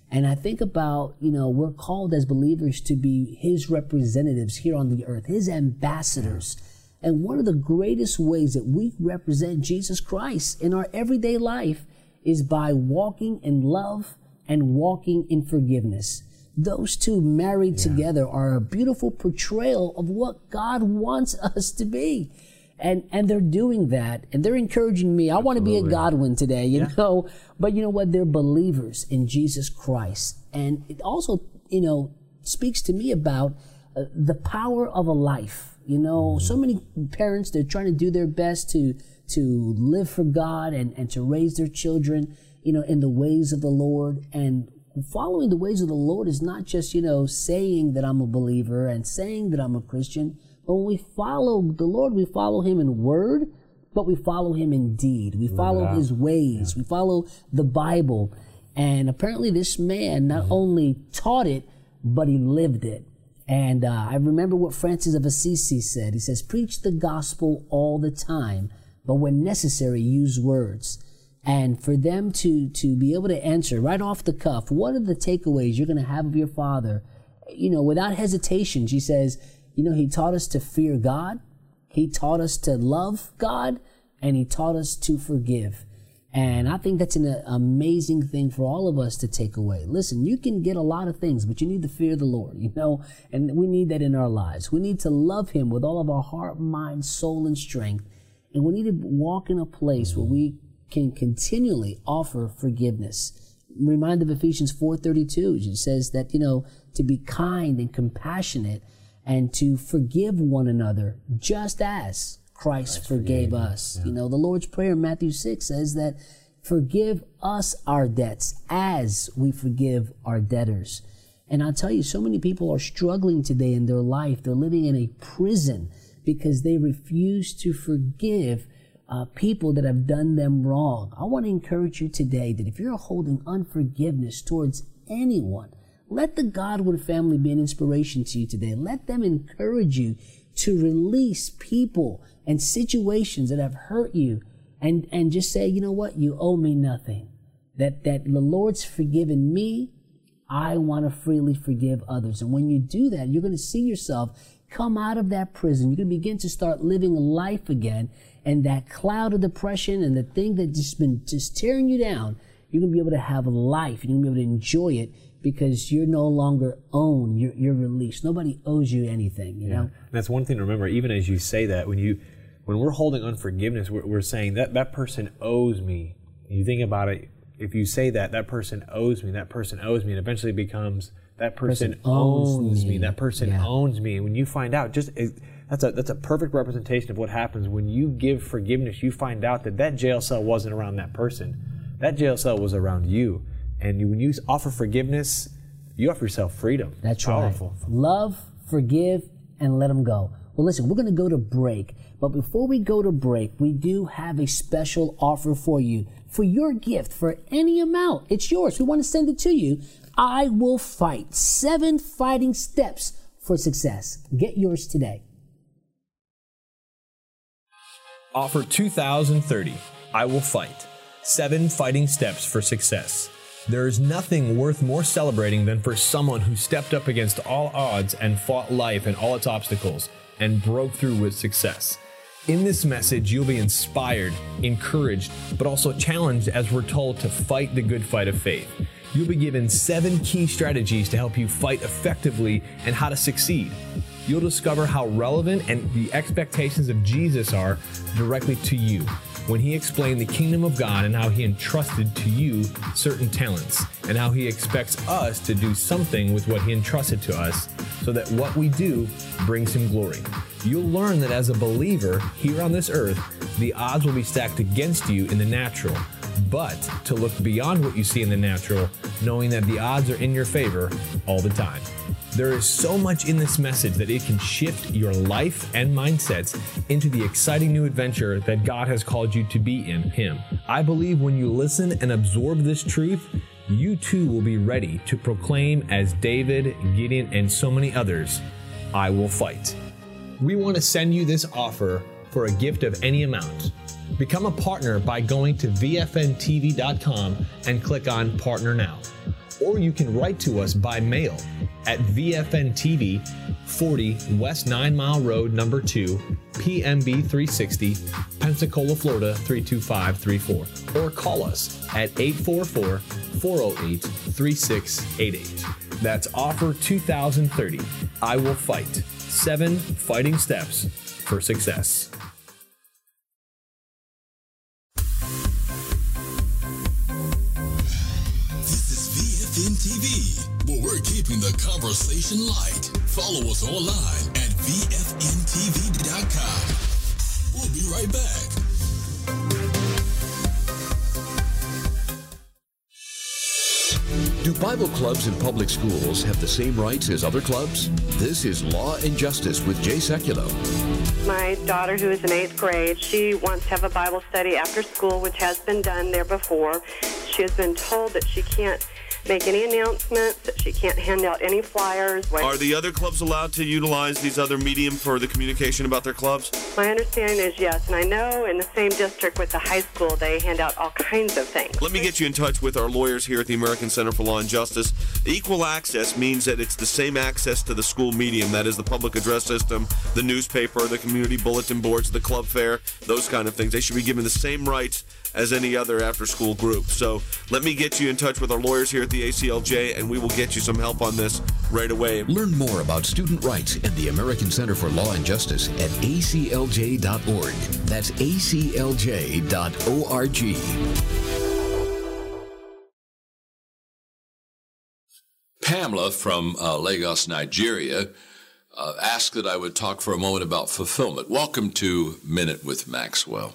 And I think about, you know, we're called as believers to be his representatives here on the earth, his ambassadors. And one of the greatest ways that we represent Jesus Christ in our everyday life is by walking in love and walking in forgiveness. Those two married yeah. together are a beautiful portrayal of what God wants us to be. And and they're doing that, and they're encouraging me. I Absolutely. want to be a Godwin today, you yeah. know. But you know what? They're believers in Jesus Christ. And it also, you know, speaks to me about uh, the power of a life. You know, mm-hmm. so many parents, they're trying to do their best to to live for God and, and to raise their children, you know, in the ways of the Lord. And following the ways of the Lord is not just, you know, saying that I'm a believer and saying that I'm a Christian. But when we follow the Lord, we follow him in word, but we follow him in deed. We follow his ways. Yeah. We follow the Bible. And apparently this man not mm-hmm. only taught it, but he lived it. And uh, I remember what Francis of Assisi said. He says, preach the gospel all the time, but when necessary, use words. And for them to, to be able to answer right off the cuff, what are the takeaways you're going to have of your father? You know, without hesitation, she says, you know, he taught us to fear God, he taught us to love God, and he taught us to forgive. And I think that's an uh, amazing thing for all of us to take away. Listen, you can get a lot of things, but you need to fear the Lord, you know, and we need that in our lives. We need to love him with all of our heart, mind, soul, and strength. And we need to walk in a place where we can continually offer forgiveness. I'm reminded of Ephesians four thirty-two, it says that, you know, to be kind and compassionate and to forgive one another just as Christ, Christ forgave, forgave us. Yeah. You know, the Lord's Prayer in Matthew six says that forgive us our debts as we forgive our debtors. And I'll tell you, so many people are struggling today in their life. They're living in a prison because they refuse to forgive uh, people that have done them wrong. I want to encourage you today that if you're holding unforgiveness towards anyone, let the Godwin family be an inspiration to you today. Let them encourage you to release people and situations that have hurt you and, and just say, you know what, you owe me nothing. That, that the Lord's forgiven me. I want to freely forgive others. And when you do that, you're going to see yourself come out of that prison. You're going to begin to start living life again. And that cloud of depression and the thing that's just been just tearing you down, you're going to be able to have life. You're going to be able to enjoy it because you're no longer owned. You're, you're released. Nobody owes you anything, you yeah. know? And that's one thing to remember, even as you say that, when you, when we're holding unforgiveness, we're, we're saying that that person owes me. You think about it, if you say that, that person owes me, that person owes me, and eventually it becomes that person, person owns, owns me. me, that person yeah. owns me. And when you find out, just that's a that's a perfect representation of what happens when you give forgiveness. You find out that that jail cell wasn't around that person. That jail cell was around you. And you, when you offer forgiveness, you offer yourself freedom. That's powerful. Right. Love, forgive, and let them go. Well, listen, we're going to go to break. But before we go to break, we do have a special offer for you. For your gift, for any amount, it's yours. We want to send it to you. I Will Fight. Seven fighting steps for success. Get yours today. Offer two thousand thirty. I Will Fight. Seven fighting steps for success. There is nothing worth more celebrating than for someone who stepped up against all odds and fought life and all its obstacles and broke through with success. In this message, you'll be inspired, encouraged, but also challenged as we're told to fight the good fight of faith. You'll be given seven key strategies to help you fight effectively and how to succeed. You'll discover how relevant and the expectations of Jesus are directly to you when he explained the kingdom of God and how he entrusted to you certain talents and how he expects us to do something with what he entrusted to us so that what we do brings him glory. You'll learn that as a believer here on this earth, the odds will be stacked against you in the natural, but to look beyond what you see in the natural, knowing that the odds are in your favor all the time. There is so much in this message that it can shift your life and mindsets into the exciting new adventure that God has called you to be in Him. I believe when you listen and absorb this truth, you too will be ready to proclaim as David, Gideon, and so many others, I will fight. We want to send you this offer for a gift of any amount. Become a partner by going to V F N T V dot com and click on Partner Now. or you can write to us by mail at V F N T V, forty West Nine Mile Road, number two, P M B three sixty, Pensacola, Florida three two five three four, or call us at eight four four, four oh eight, three six eight eight. That's offer two thousand thirty. I will fight. Seven fighting steps for success. This is V F N T V, where we're keeping the conversation light. Follow us online at V F N T V dot com. We'll be right back. Do Bible clubs in public schools have the same rights as other clubs? This is Law and Justice with Jay Sekulow. My daughter, who is in eighth grade, she wants to have a Bible study after school, which has been done there before. She has been told that she can't make any announcements, that she can't hand out any flyers. Are the other clubs allowed to utilize these other medium for the communication about their clubs? My understanding is yes, and I know in the same district with the high school, they hand out all kinds of things. Let me get you in touch with our lawyers here at the American Center for Law and Justice. Equal access means that it's the same access to the school medium, that is the public address system, the newspaper, the community bulletin boards, the club fair, those kind of things. They should be given the same rights as any other after-school group. So let me get you in touch with our lawyers here at the A C L J, and we will get you some help on this right away. Learn more about student rights and the American Center for Law and Justice at A C L J dot org. That's A C L J dot org. Pamela from uh, Lagos, Nigeria, uh, asked that I would talk for a moment about fulfillment. Welcome to Minute with Maxwell.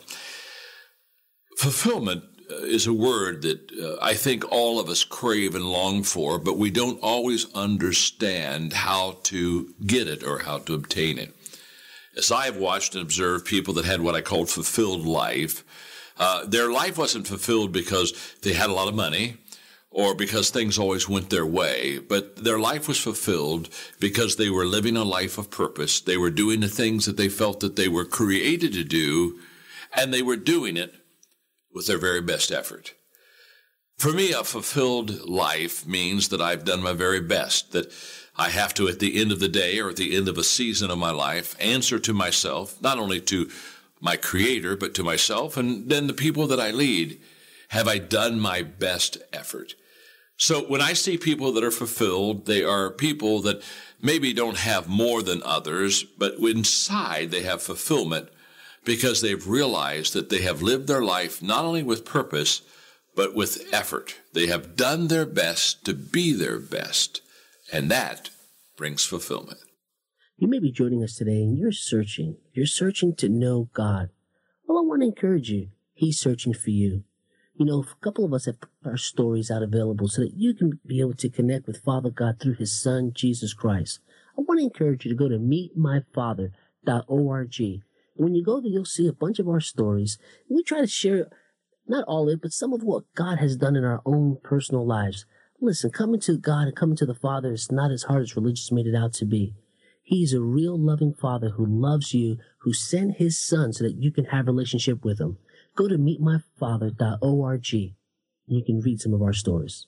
Fulfillment uh, is a word that uh, I think all of us crave and long for, but we don't always understand how to get it or how to obtain it. As I've watched and observed people that had what I called fulfilled life, uh, their life wasn't fulfilled because they had a lot of money or because things always went their way, but their life was fulfilled because they were living a life of purpose. They were doing the things that they felt that they were created to do, and they were doing it with their very best effort. For me, a fulfilled life means that I've done my very best, that I have to, at the end of the day or at the end of a season of my life, answer to myself, not only to my Creator, but to myself and then the people that I lead. Have I done my best effort? So when I see people that are fulfilled, they are people that maybe don't have more than others, but inside they have fulfillment because they've realized that they have lived their life not only with purpose, but with effort. They have done their best to be their best, and that brings fulfillment. You may be joining us today and you're searching. You're searching to know God. Well, I want to encourage you. He's searching for you. You know, a couple of us have our stories out available so that you can be able to connect with Father God through his Son, Jesus Christ. I want to encourage you to go to meet my father dot org. When you go there, you'll see a bunch of our stories. We try to share, not all of it, but some of what God has done in our own personal lives. Listen, coming to God and coming to the Father is not as hard as religious made it out to be. He's a real loving Father who loves you, who sent his Son so that you can have a relationship with him. Go to meet my father dot org and you can read some of our stories.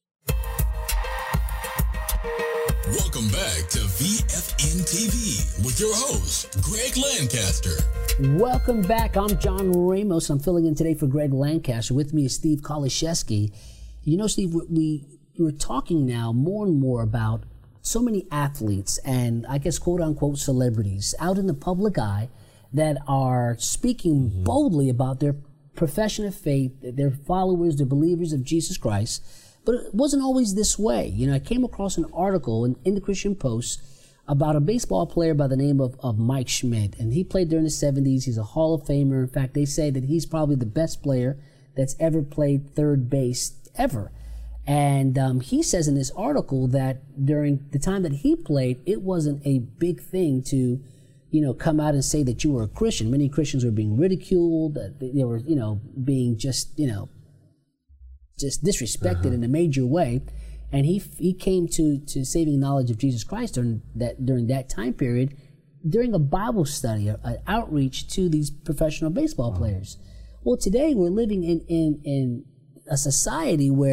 Welcome back to V F N T V with your host, Greg Lancaster. Welcome back. I'm John Ramos. I'm filling in today for Greg Lancaster. With me is Steve Koloszewski. You know, Steve, we, we're talking now more and more about so many athletes and I guess quote-unquote celebrities out in the public eye that are speaking mm-hmm. boldly about their profession of faith, their followers, their believers of Jesus Christ. But it wasn't always this way. You know, I came across an article in, in the Christian Post about a baseball player by the name of, of Mike Schmidt. And he played during the seventies. He's a Hall of Famer. In fact, they say that he's probably the best player that's ever played third base ever. And um, he says in this article that during the time that he played, it wasn't a big thing to, you know, come out and say that you were a Christian. Many Christians were being ridiculed. They were, you know, being just, you know, just disrespected uh-huh. in a major way. And he he came to, to saving knowledge of Jesus Christ during that during that time period, during a Bible study, an outreach to these professional baseball uh-huh. players. Well, today we're living in, in, in a society where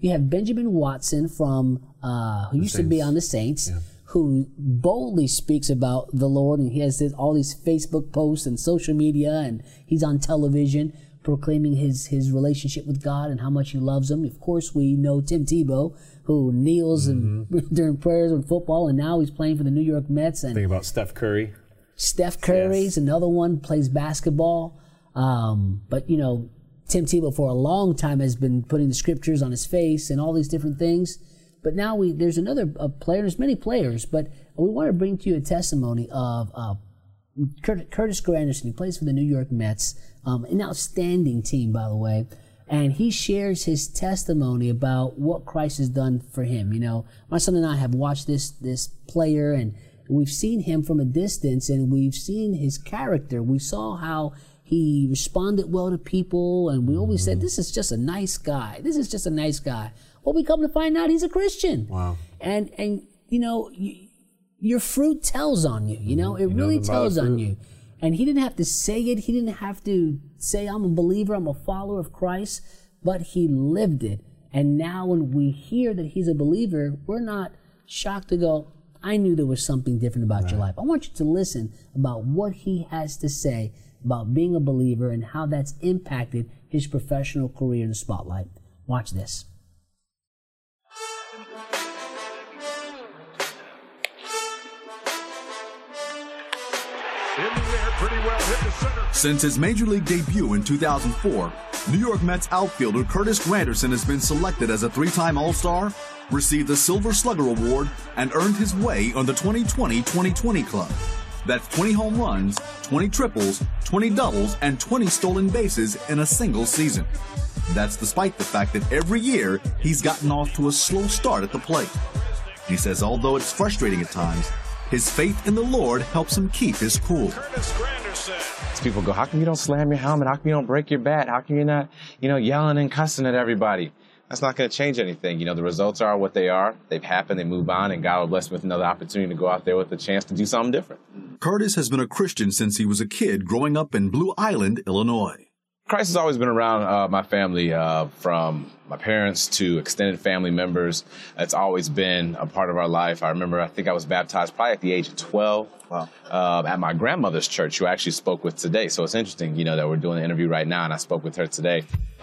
You have Benjamin Watson from uh, who The used to be Saints. on the Saints, Yeah. who boldly speaks about the Lord, and he has this, all these Facebook posts and social media, and he's on television proclaiming his his relationship with God and how much he loves him. Of course, we know Tim Tebow, who kneels Mm-hmm. and during prayers in football, and now he's playing for the New York Mets. And Think about Steph Curry. Steph Curry's another one, plays basketball. Um, but, you know, Tim Tebow for a long time has been putting the scriptures on his face and all these different things. But now we there's another uh, player, there's many players, but we want to bring to you a testimony of uh, Curt, Curtis Granderson. He plays for the New York Mets, um, an outstanding team, by the way. And he shares his testimony about what Christ has done for him. You know, my son and I have watched this this player, and we've seen him from a distance, and we've seen his character. We saw how he responded well to people, and we always said, this is just a nice guy. This is just a nice guy. Well, we come to find out he's a Christian. Wow. And, and you know, you, your fruit tells on you. You know, it You know really them by the tells on fruit. you. And he didn't have to say it. He didn't have to say, I'm a believer, I'm a follower of Christ, but he lived it. And now when we hear that he's a believer, we're not shocked to go, I knew there was something different about your life. I want you to listen about what he has to say about being a believer and how that's impacted his professional career in the spotlight. Watch this. Since his Major League debut in two thousand four, New York Mets outfielder Curtis Granderson has been selected as a three-time All-Star, received the Silver Slugger Award, and earned his way on the twenty twenty twenty twenty club. That's twenty home runs, twenty triples, twenty doubles, and twenty stolen bases in a single season. That's despite the fact that every year he's gotten off to a slow start at the plate. He says although it's frustrating at times, his faith in the Lord helps him keep his cool. People go, how come you don't slam your helmet? How come you don't break your bat? How come you're not, you know, yelling and cussing at everybody? That's not going to change anything. You know, the results are what they are. They've happened. They move on, and God will bless me with another opportunity to go out there with a chance to do something different. Curtis has been a Christian since he was a kid growing up in Blue Island, Illinois. Christ has always been around uh, my family, uh, from my parents to extended family members. It's always been a part of our life. I remember, I think I was baptized probably at the age of twelve. Wow. Uh, at my grandmother's church, who I actually spoke with today. So it's interesting, you know, that we're doing an interview right now, and I spoke with her today.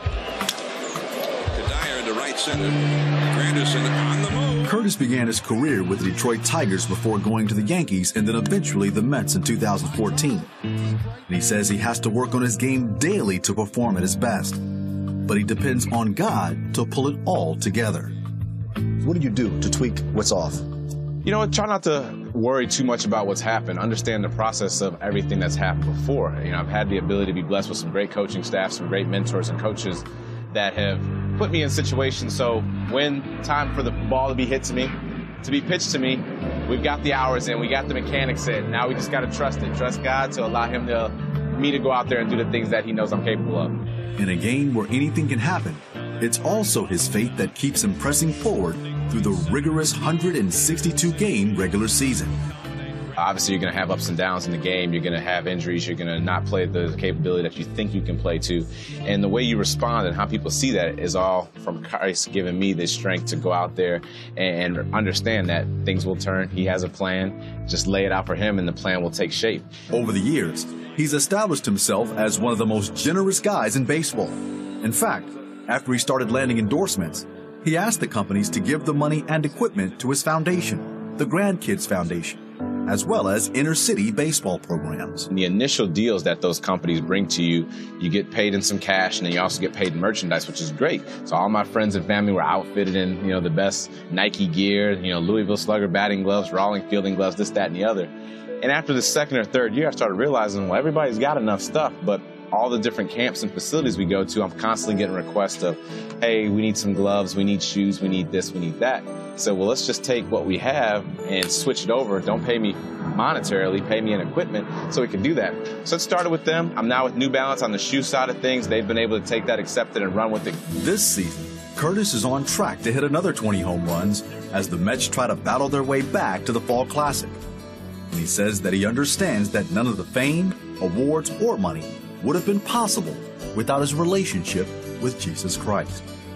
To Dyer to right center. Granderson on the move. Curtis began his career with the Detroit Tigers before going to the Yankees and then eventually the Mets in two thousand fourteen. And he says he has to work on his game daily to perform at his best. But he depends on God to pull it all together. What do you do to tweak what's off? You know, try not to worry too much about what's happened. Understand the process of everything that's happened before. You know, I've had the ability to be blessed with some great coaching staff, some great mentors and coaches that have put me in situations so when time for the ball to be hit to me, to be pitched to me, we've got the hours in, we got the mechanics in. Now we just got to trust it. Trust God to allow him to, me to go out there and do the things that he knows I'm capable of. In a game where anything can happen, it's also his faith that keeps him pressing forward through the rigorous one hundred sixty-two game regular season. Obviously, you're going to have ups and downs in the game. You're going to have injuries. You're going to not play the capability that you think you can play to. And the way you respond and how people see that is all from Christ giving me the strength to go out there and understand that things will turn. He has a plan. Just lay it out for him, and the plan will take shape. Over the years, he's established himself as one of the most generous guys in baseball. In fact, after he started landing endorsements, he asked the companies to give the money and equipment to his foundation, the Grandkids Foundation, as well as inner-city baseball programs. The initial deals that those companies bring to you, you get paid in some cash, and then you also get paid in merchandise, which is great. So all my friends and family were outfitted in, you know, the best Nike gear, you know, Louisville Slugger batting gloves, Rawling fielding gloves, this, that, and the other. And after the second or third year, I started realizing, well, everybody's got enough stuff, but all the different camps and facilities we go to, I'm constantly getting requests of, hey, we need some gloves, we need shoes, we need this, we need that. So, well, let's just take what we have and switch it over. Don't pay me monetarily, pay me in equipment so we can do that. So it started with them. I'm now with New Balance on the shoe side of things. They've been able to take that, accept it, and run with it. This season, Curtis is on track to hit another twenty home runs as the Mets try to battle their way back to the Fall Classic. And he says that he understands that none of the fame, awards, or money would have been possible without his relationship with Jesus Christ.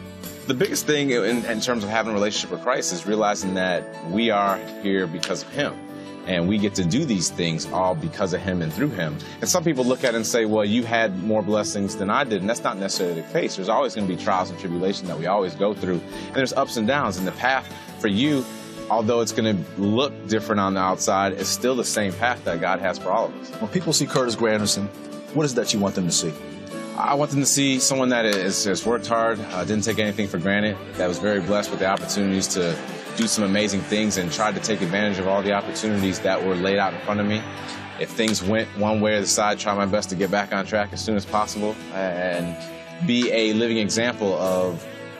The biggest thing in, in terms of having a relationship with Christ is realizing that we are here because of him. And we get to do these things all because of him and through him. And some people look at it and say, well, you had more blessings than I did. And that's not necessarily the case. There's always going to be trials and tribulation that we always go through. And there's ups and downs. And the path for you, although it's going to look different on the outside, it's still the same path that God has for all of us. When people see Curtis Granderson, what is it that you want them to see? I want them to see someone that is, has worked hard, uh, didn't take anything for granted, that was very blessed with the opportunities to do some amazing things and tried to take advantage of all the opportunities that were laid out in front of me. If things went one way or the side, try my best to get back on track as soon as possible and be a living example of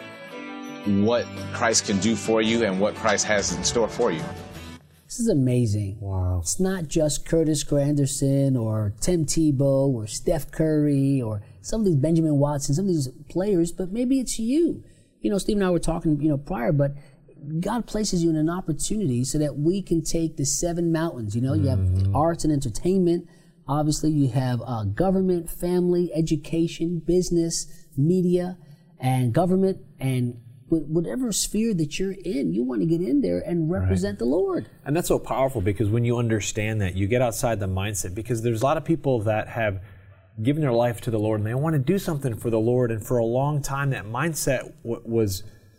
what Christ can do for you and what Christ has in store for you. This is amazing. Wow. It's not just Curtis Granderson or Tim Tebow or Steph Curry or some of these Benjamin Watson, some of these players, but maybe it's you. You know, Steve and I were talking, you know, prior, but God places you in an opportunity so that we can take the seven mountains. You know, you have mm-hmm. arts and entertainment. Obviously, you have uh, government, family, education, business, media, and government, and whatever sphere that you're in, you want to get in there and represent right. the Lord. And that's so powerful because when you understand that, you get outside the mindset, because there's a lot of people that have given their life to the Lord and they want to do something for the Lord. And for a long time, that mindset w- was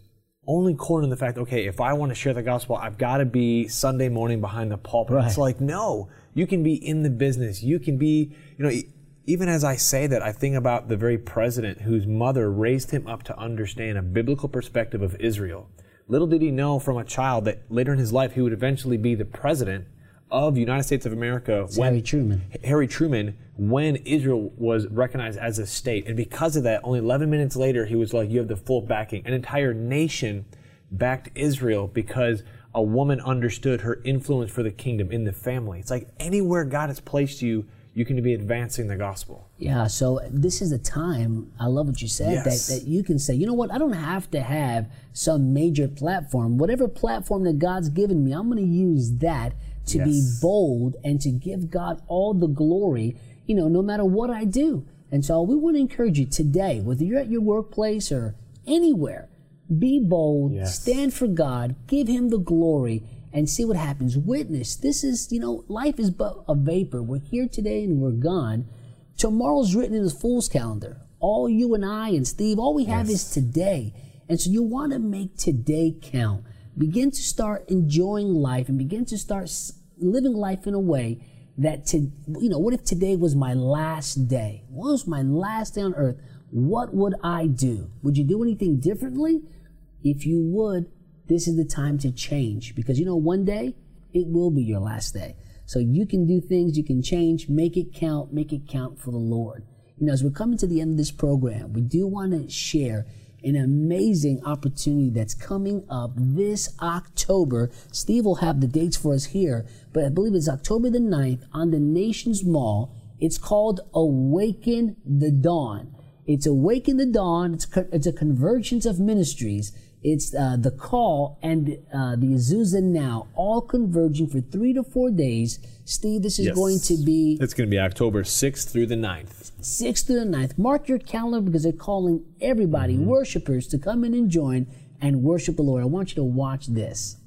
only cornered in the fact, okay, if I want to share the gospel, I've got to be Sunday morning behind the pulpit. Right. It's like, no, you can be in the business. You can be, you know, even as I say that, I think about the very president whose mother raised him up to understand a biblical perspective of Israel. Little did he know from a child that later in his life he would eventually be the president of the United States of America. It's when, Harry Truman. Harry Truman, when Israel was recognized as a state. And because of that, only eleven minutes later, he was like, you have the full backing. An entire nation backed Israel because a woman understood her influence for the kingdom in the family. It's like anywhere God has placed you, you can be advancing the gospel. Yeah, so this is a time, I love what you said, yes. that, that you can say, you know what, I don't have to have some major platform. Whatever platform that God's given me, I'm going to use that to yes. be bold and to give God all the glory, you know, no matter what I do. And so we want to encourage you today, whether you're at your workplace or anywhere, be bold, yes. stand for God, give him the glory, and see what happens. Witness. This is, you know, life is but a vapor. We're here today and we're gone. Tomorrow's written in the fool's calendar. All you and I and Steve, all we have yes. is today. And so you want to make today count. Begin to start enjoying life and begin to start living life in a way that, to, you know, what if today was my last day? What was my last day on earth? What would I do? Would you do anything differently? If you would, this is the time to change, because you know one day it will be your last day. So you can do things, you can change, make it count, make it count for the Lord. You know, as we're coming to the end of this program, we do want to share an amazing opportunity that's coming up this October. Steve will have the dates for us here, but I believe it's October the ninth on the Nations Mall. It's called Awaken the Dawn. It's Awaken the Dawn. It's, it's a convergence of ministries. It's uh, the Call and uh, the Azusa Now, all converging for three to four days. Steve, this is yes. going to be... It's going to be October sixth through the ninth. sixth through the ninth. Mark your calendar because they're calling everybody, mm-hmm. worshipers, to come in and join and worship the Lord. I want you to watch this.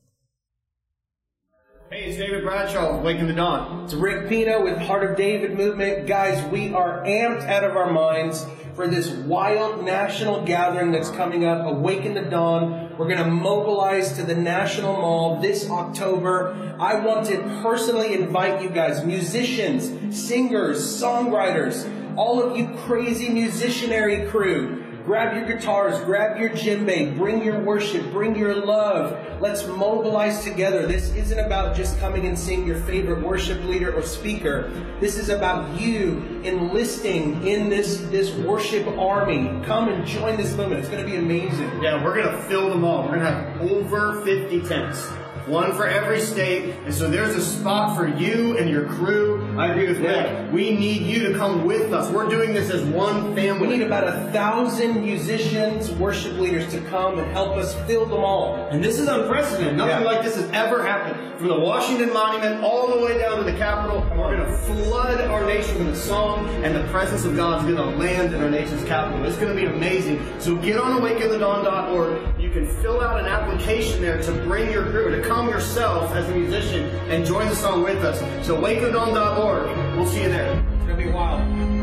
Hey, it's David Bradshaw with Awaken the Dawn. It's Rick Pino with Heart of David Movement. Guys, we are amped out of our minds for this wild national gathering that's coming up, Awaken the Dawn. We're going to mobilize to the National Mall this October. I want to personally invite you guys, musicians, singers, songwriters, all of you crazy musicianary crew. Grab your guitars, grab your djembe, bring your worship, bring your love. Let's mobilize together. This isn't about just coming and seeing your favorite worship leader or speaker. This is about you enlisting in this, this worship army. Come and join this movement. It's going to be amazing. Yeah, we're going to fill them all. We're going to have over fifty tents. one for every state. And so there's a spot for you and your crew. I agree with Rick. We need you to come with us. We're doing this as one family. We need about a thousand musicians, worship leaders to come and help us fill them all. And this is unprecedented. Nothing yeah. like this has ever happened. From the Washington Monument all the way down to the Capitol, we're going to flood our nation with a song, and the presence of God is going to land in our nation's capital. It's going to be amazing. So get on awaken the dawn dot org. You can fill out an application there to bring your crew, to come yourself as a musician and join the song with us. So awaken the dawn dot org. We'll see you there. It's going to be wild.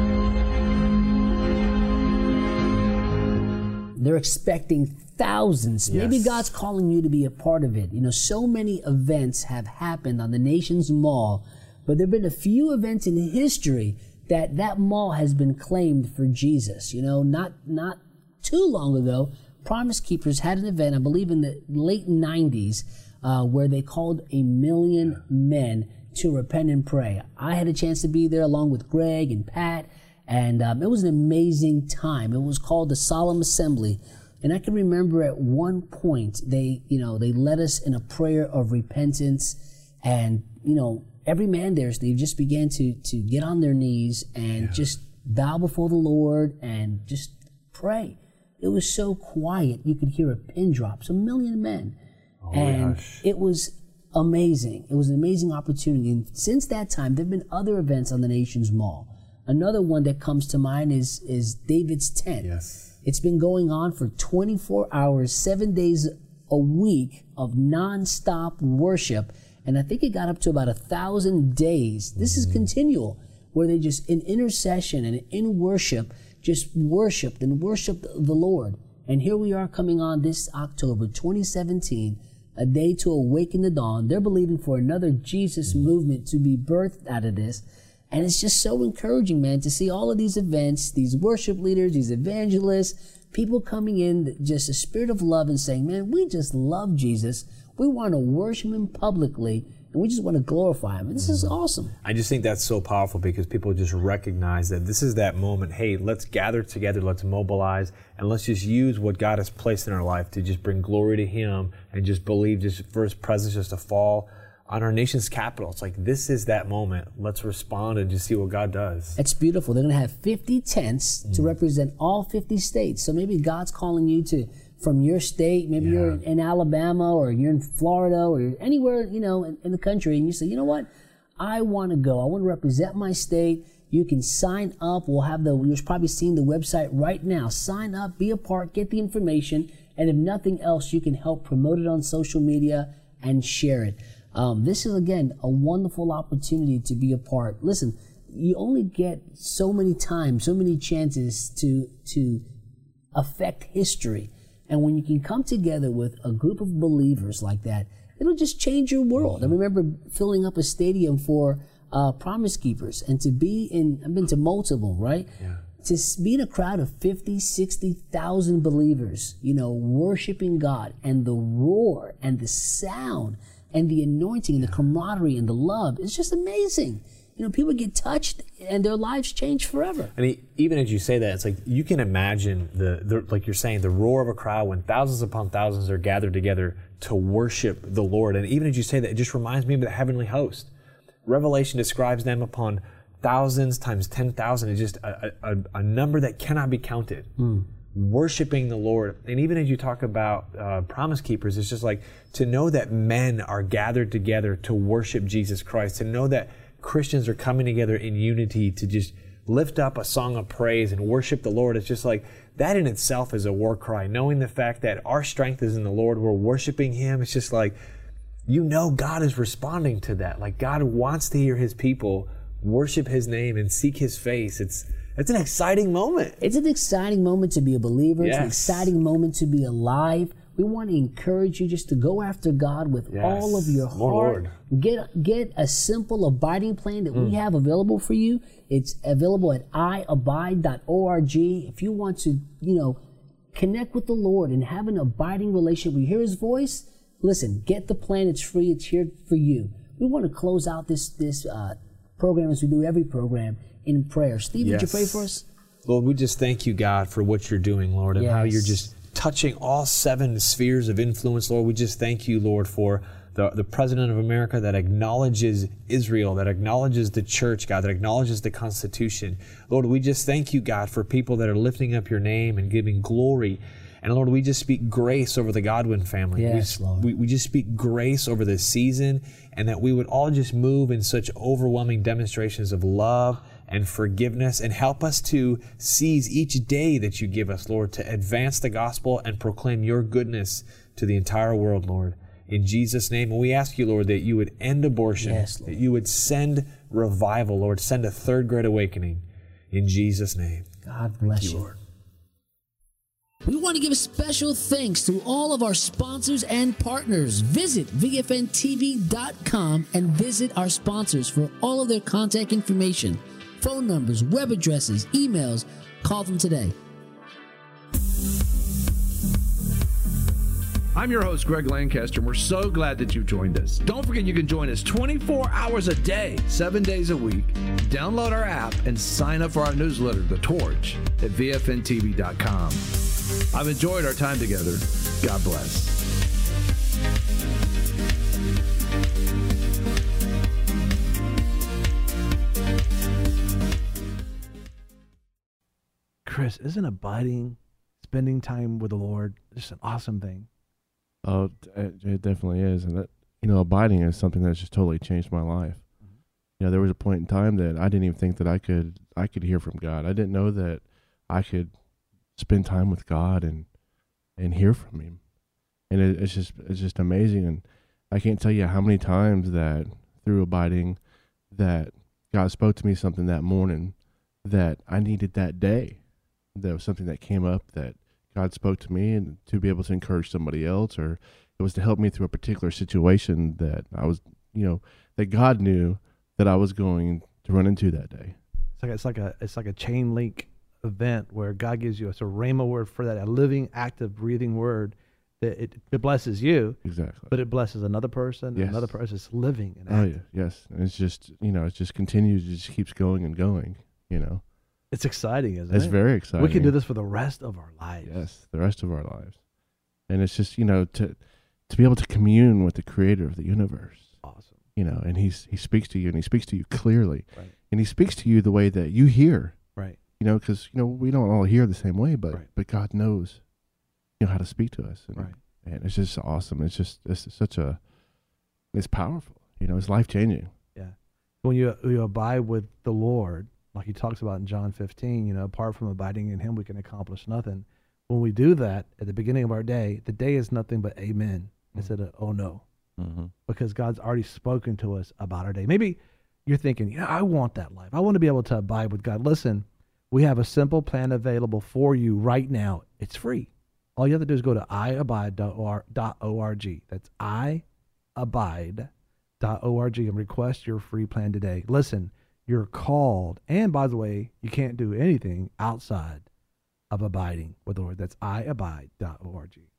They're expecting thousands. Yes. Maybe God's calling you to be a part of it. You know, so many events have happened on the nation's mall, but there have been a few events in history that that mall has been claimed for Jesus. You know, not not too long ago, Promise Keepers had an event, I believe in the late nineties, uh, where they called a million men to repent and pray. I had a chance to be there along with Greg and Pat, and um, it was an amazing time. It was called the Solemn Assembly. And I can remember at one point, they, you know, they led us in a prayer of repentance, and, you know, every man there, they just began to, to get on their knees and yeah. just bow before the Lord and just pray. It was so quiet, you could hear a pin drop. A million men. Oh and gosh. It was amazing. It was an amazing opportunity. And since that time, there have been other events on the nation's mall. Another one that comes to mind is, is David's Tent. Yes. It's been going on for twenty-four hours, seven days a week of nonstop worship. And I think it got up to about a thousand days. This mm-hmm. is continual, where they just, in intercession and in worship, just worshiped and worshiped the Lord. And here we are coming on this October twenty seventeen, a day to awaken the dawn. They're believing for another Jesus movement to be birthed out of this. And it's just so encouraging, man, to see all of these events, these worship leaders, these evangelists, people coming in, just a spirit of love and saying, man, we just love Jesus. We want to worship him publicly, and we just want to glorify him. And this is awesome. I just think that's so powerful because people just recognize that this is that moment. Hey, let's gather together, let's mobilize, and let's just use what God has placed in our life to just bring glory to him and just believe just for his presence just to fall on our nation's capital. It's like, this is that moment. Let's respond and just see what God does. It's beautiful. They're going to have fifty tents mm. to represent all fifty states. So maybe God's calling you to, from your state, maybe yeah. you're in Alabama or you're in Florida or you're anywhere, you know, in, in the country, and you say, you know what? I want to go. I want to represent my state. You can sign up. We'll have the, you're probably seeing the website right now. Sign up, be a part, get the information, and if nothing else, you can help promote it on social media and share it. Um, this is, again, a wonderful opportunity to be a part. Listen, you only get so many times, so many chances to to affect history. And when you can come together with a group of believers like that, it'll just change your world. I remember filling up a stadium for uh, Promise Keepers, and to be in, I've been to multiple, right? Yeah. To be in a crowd of fifty, sixty thousand believers, you know, worshiping God, and the roar and the sound and the anointing and the camaraderie and the love, it's just amazing. You know, people get touched and their lives change forever. And even as you say that, it's like you can imagine the, the, like you're saying, the roar of a crowd when thousands upon thousands are gathered together to worship the Lord. And even as you say that, it just reminds me of the heavenly host. Revelation describes them upon thousands times ten thousand. It's just a, a, a number that cannot be counted. Mm. Worshiping the Lord. And even as you talk about uh, Promise Keepers, it's just like to know that men are gathered together to worship Jesus Christ, to know that Christians are coming together in unity to just lift up a song of praise and worship the Lord. It's just like that in itself is a war cry. Knowing the fact that our strength is in the Lord, we're worshiping him. It's just like, you know, God is responding to that. Like God wants to hear his people worship his name and seek his face. It's It's an exciting moment. It's an exciting moment to be a believer. Yes. It's an exciting moment to be alive. We want to encourage you just to go after God with yes. all of your More heart. Lord. Get get a simple abiding plan that mm. we have available for you. It's available at i abide dot org. If you want to, you know, connect with the Lord and have an abiding relationship, we hear his voice. Listen, get the plan. It's free. It's here for you. We want to close out this this uh, program as we do every program in prayer. Steve, yes. would you pray for us? Lord, we just thank you, God, for what you're doing, Lord, and yes. how you're just touching all seven spheres of influence, Lord. We just thank you, Lord, for the, the president of America that acknowledges Israel, that acknowledges the church, God, that acknowledges the Constitution. Lord, we just thank you, God, for people that are lifting up your name and giving glory. And Lord, we just speak grace over the Godwin family. Yes, we, Lord. We, we just speak grace over this season, and that we would all just move in such overwhelming demonstrations of love and forgiveness, and help us to seize each day that you give us, Lord, to advance the gospel and proclaim your goodness to the entire world, Lord. In Jesus' name, and we ask you, Lord, that you would end abortion, yes, that you would send revival, Lord, send a third great awakening. In Jesus' name. God bless you, Lord. We want to give a special thanks to all of our sponsors and partners. Visit V F N T V dot com and visit our sponsors for all of their contact information, phone numbers, web addresses, emails. Call them today. I'm your host, Greg Lancaster, and we're so glad that you joined us. Don't forget you can join us twenty-four hours a day, seven days a week. Download our app and sign up for our newsletter, The Torch, at V F N T V dot com. I've enjoyed our time together. God bless. Chris, isn't abiding, spending time with the Lord, just an awesome thing? Oh, it, it definitely is. And that, you know, abiding is something that's just totally changed my life. Mm-hmm. You know, there was a point in time that I didn't even think that I could, I could hear from God. I didn't know that I could spend time with God and, and hear from him. And it, it's just, it's just amazing. And I can't tell you how many times that through abiding that God spoke to me something that morning that I needed that day. There was something that came up that God spoke to me, and to be able to encourage somebody else, or it was to help me through a particular situation that I was, you know, that God knew that I was going to run into that day. It's like it's like a it's like a chain link event where God gives you a sort of rhema word for that, a living, active, breathing word that it, it blesses you, exactly, but it blesses another person, yes. another person. It's living and oh active. yeah, yes, and it's just, you know, it just continues, it just keeps going and going, you know. It's exciting, isn't it's it? It's very exciting. We can do this for the rest of our lives. Yes, the rest of our lives. And it's just, you know, to to be able to commune with the creator of the universe. Awesome. You know, and he's he speaks to you, and he speaks to you clearly. Right. And he speaks to you the way that you hear. Right. You know, because, you know, we don't all hear the same way, but right. but God knows, you know, how to speak to us. And, right. And it's just awesome. It's just, it's such a, it's powerful. You know, it's life-changing. Yeah. When you, you abide with the Lord, like he talks about in John fifteen, you know, apart from abiding in him, we can accomplish nothing. When we do that at the beginning of our day, the day is nothing but amen mm-hmm. instead of oh no. Mm-hmm. Because God's already spoken to us about our day. Maybe you're thinking, yeah, I want that life. I want to be able to abide with God. Listen, we have a simple plan available for you right now. It's free. All you have to do is go to i abide dot org. That's i abide dot org and request your free plan today. Listen, you're called. And by the way, you can't do anything outside of abiding with the Lord. That's i abide dot org.